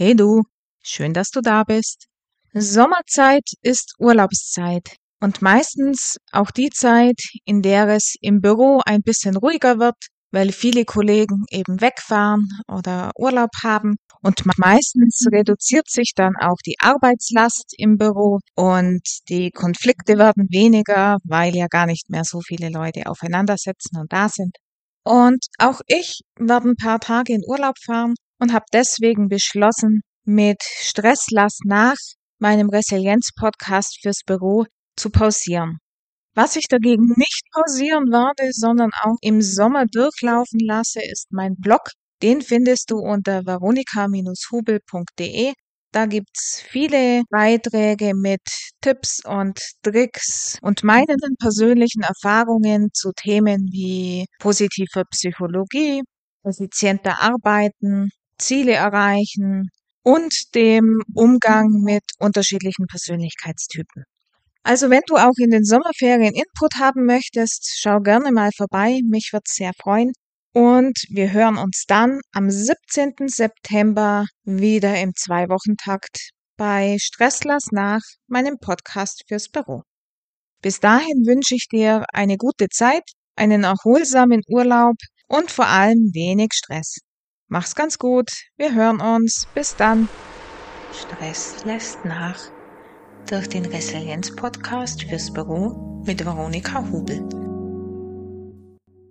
Hey du, schön, dass du da bist. Sommerzeit ist Urlaubszeit und meistens auch die Zeit, in der es im Büro ein bisschen ruhiger wird, weil viele Kollegen eben wegfahren oder Urlaub haben und meistens reduziert sich dann auch die Arbeitslast im Büro und die Konflikte werden weniger, weil ja gar nicht mehr so viele Leute aufeinandersitzen und da sind. Und auch ich werde ein paar Tage in Urlaub fahren und habe deswegen beschlossen, mit Stress lass nach meinem Resilienz-Podcast fürs Büro zu pausieren. Was ich dagegen nicht pausieren werde, sondern auch im Sommer durchlaufen lasse, ist mein Blog. Den findest du unter veronika-hubel.de. Da gibt's viele Beiträge mit Tipps und Tricks und meinen persönlichen Erfahrungen zu Themen wie positiver Psychologie, effizienter Arbeiten, Ziele erreichen und dem Umgang mit unterschiedlichen Persönlichkeitstypen. Also wenn du auch in den Sommerferien Input haben möchtest, schau gerne mal vorbei. Mich wird's sehr freuen. Und wir hören uns dann am 17. September wieder im 2-Wochen-Takt bei Stresslers nach meinem Podcast fürs Büro. Bis dahin wünsche ich dir eine gute Zeit, einen erholsamen Urlaub und vor allem wenig Stress. Mach's ganz gut. Wir hören uns. Bis dann. Stress lässt nach. Durch den Resilienz-Podcast fürs Büro mit Veronika Hubel.